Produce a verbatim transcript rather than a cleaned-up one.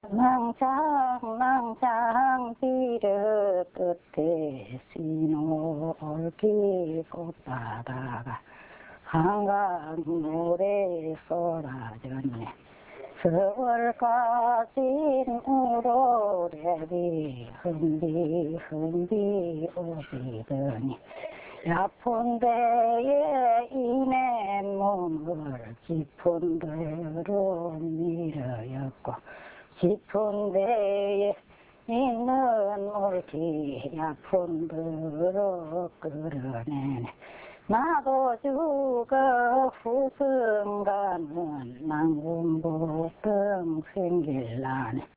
망창 망창 지르 끝에 시노올길 꽃바다가 한강 노래 쏟아졌네. 서울까지 우로래비 흔비 흔비 오시더니 아픈 데에 이내 몸을 깊은 데로 밀어였고 깊은 데에 있는 물기 아픈 데로 끌어내네. 나도 죽어 후승가는 낭군복병 생길라네.